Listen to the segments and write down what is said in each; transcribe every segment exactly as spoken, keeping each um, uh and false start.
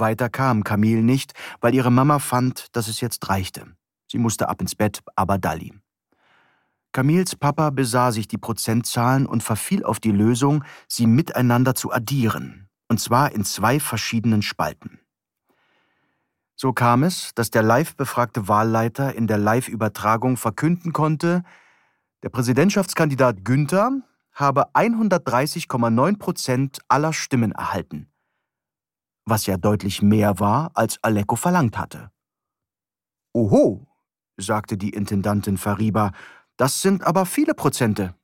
Weiter kam Camille nicht, weil ihre Mama fand, dass es jetzt reichte. Sie musste ab ins Bett, aber Dalli. Camilles Papa besah sich die Prozentzahlen und verfiel auf die Lösung, sie miteinander zu addieren, und zwar in zwei verschiedenen Spalten. So kam es, dass der live befragte Wahlleiter in der Live-Übertragung verkünden konnte, der Präsidentschaftskandidat Günther habe hundertdreißig Komma neun Prozent aller Stimmen erhalten, was ja deutlich mehr war, als Alecko verlangt hatte. »Oho«, sagte die Intendantin Fariba, »das sind aber viele Prozente.«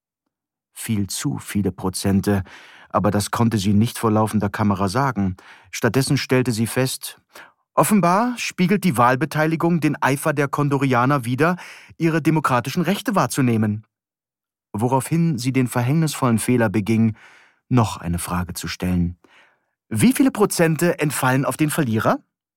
Viel zu viele Prozente, aber das konnte sie nicht vor laufender Kamera sagen. Stattdessen stellte sie fest, offenbar spiegelt die Wahlbeteiligung den Eifer der Kondorianer wider, ihre demokratischen Rechte wahrzunehmen. Woraufhin sie den verhängnisvollen Fehler beging, noch eine Frage zu stellen. Wie viele Prozente entfallen auf den Verlierer?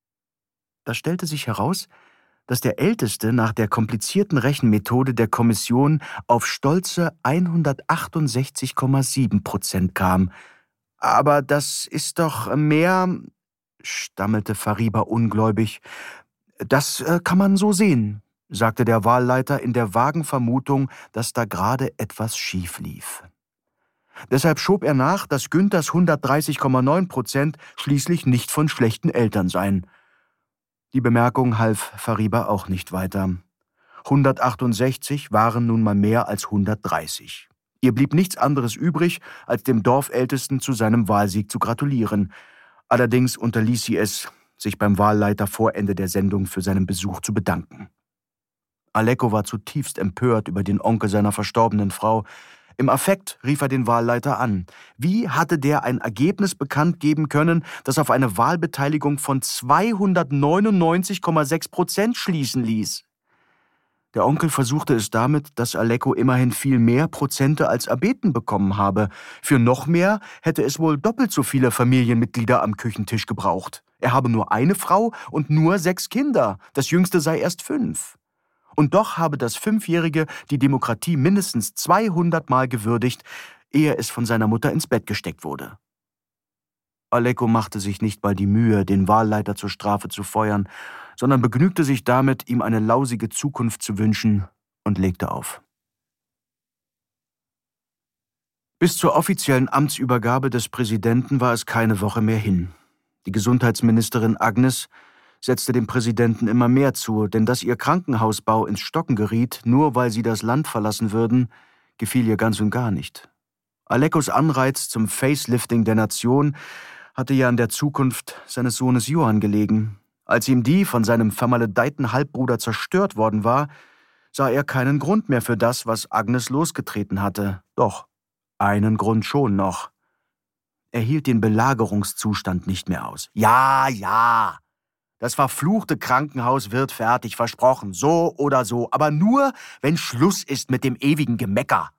Da stellte sich heraus, dass der Älteste nach der komplizierten Rechenmethode der Kommission auf stolze hundertachtundsechzig Komma sieben Prozent kam. »Aber das ist doch mehr«, stammelte Fariba ungläubig. »Das äh, kann man so sehen«, sagte der Wahlleiter in der vagen Vermutung, dass da gerade etwas schief lief. Deshalb schob er nach, dass Günthers hundertdreißig Komma neun Prozent schließlich nicht von schlechten Eltern seien. Die Bemerkung half Fariba auch nicht weiter. hundertachtundsechzig waren nun mal mehr als hundertdreißig. Ihr blieb nichts anderes übrig, als dem Dorfältesten zu seinem Wahlsieg zu gratulieren. Allerdings unterließ sie es, sich beim Wahlleiter vor Ende der Sendung für seinen Besuch zu bedanken. Alecko war zutiefst empört über den Onkel seiner verstorbenen Frau. Im Affekt rief er den Wahlleiter an. Wie hatte der ein Ergebnis bekannt geben können, das auf eine Wahlbeteiligung von zweihundertneunundneunzig Komma sechs Prozent schließen ließ? Der Onkel versuchte es damit, dass Alecko immerhin viel mehr Prozente als erbeten bekommen habe. Für noch mehr hätte es wohl doppelt so viele Familienmitglieder am Küchentisch gebraucht. Er habe nur eine Frau und nur sechs Kinder. Das jüngste sei erst fünf. Und doch habe das Fünfjährige die Demokratie mindestens zweihundert Mal gewürdigt, ehe es von seiner Mutter ins Bett gesteckt wurde. Alecko machte sich nicht mal die Mühe, den Wahlleiter zur Strafe zu feuern, sondern begnügte sich damit, ihm eine lausige Zukunft zu wünschen, und legte auf. Bis zur offiziellen Amtsübergabe des Präsidenten war es keine Woche mehr hin. Die Gesundheitsministerin Agnes setzte dem Präsidenten immer mehr zu, denn dass ihr Krankenhausbau ins Stocken geriet, nur weil sie das Land verlassen würden, gefiel ihr ganz und gar nicht. Aleckos Anreiz zum Facelifting der Nation hatte ja an der Zukunft seines Sohnes Johann gelegen. Als ihm die von seinem vermaledeiten Halbbruder zerstört worden war, sah er keinen Grund mehr für das, was Agnes losgetreten hatte. Doch, einen Grund schon noch. Er hielt den Belagerungszustand nicht mehr aus. Ja, ja, das verfluchte Krankenhaus wird fertig, versprochen, so oder so, aber nur, wenn Schluss ist mit dem ewigen Gemecker.